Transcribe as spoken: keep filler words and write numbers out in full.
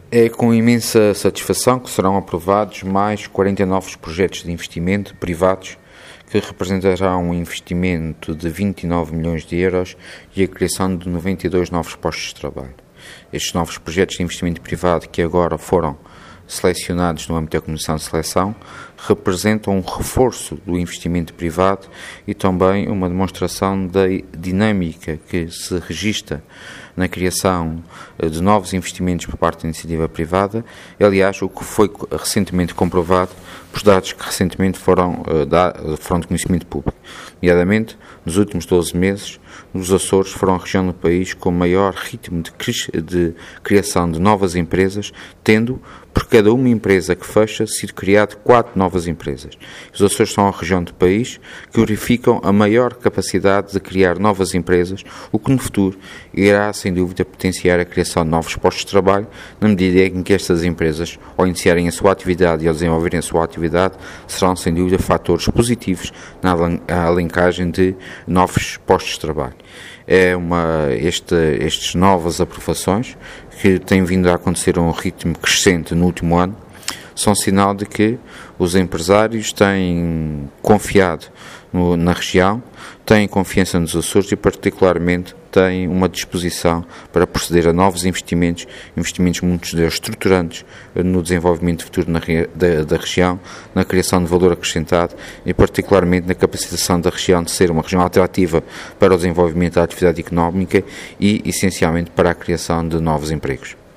É com imensa satisfação que serão aprovados mais quarenta novos projetos de investimento privados que representarão um investimento de vinte e nove milhões de euros e a criação de noventa e dois novos postos de trabalho. Estes novos projetos de investimento privado que agora foram selecionados no âmbito da Comissão de Seleção representam um reforço do investimento privado e também uma demonstração da dinâmica que se registra na criação de novos investimentos por parte da iniciativa privada. Aliás, o que foi recentemente comprovado por dados que recentemente foram, foram de conhecimento público. Nomeadamente, nos últimos doze meses, os Açores foram a região do país com maior ritmo de, de criação de novas empresas, tendo, por cada uma empresa que fecha, sido criado quatro novas empresas. Os Açores são a região do país que verificam a maior capacidade de criar novas empresas, o que no futuro irá, sem dúvida, potenciar a criação de novos postos de trabalho, na medida em que estas empresas, ao iniciarem a sua atividade e ao desenvolverem a sua atividade, serão, sem dúvida, fatores positivos na alavancagem de novos postos de trabalho. É uma, este, estas novas aprovações, que têm vindo a acontecer a um ritmo crescente no último ano, são sinal de que os empresários têm confiado no, na região, têm confiança nos Açores e, particularmente, têm uma disposição para proceder a novos investimentos, investimentos muitos deles estruturantes no desenvolvimento futuro na, da, da região, na criação de valor acrescentado e, particularmente, na capacitação da região de ser uma região atrativa para o desenvolvimento da atividade económica e, essencialmente, para a criação de novos empregos.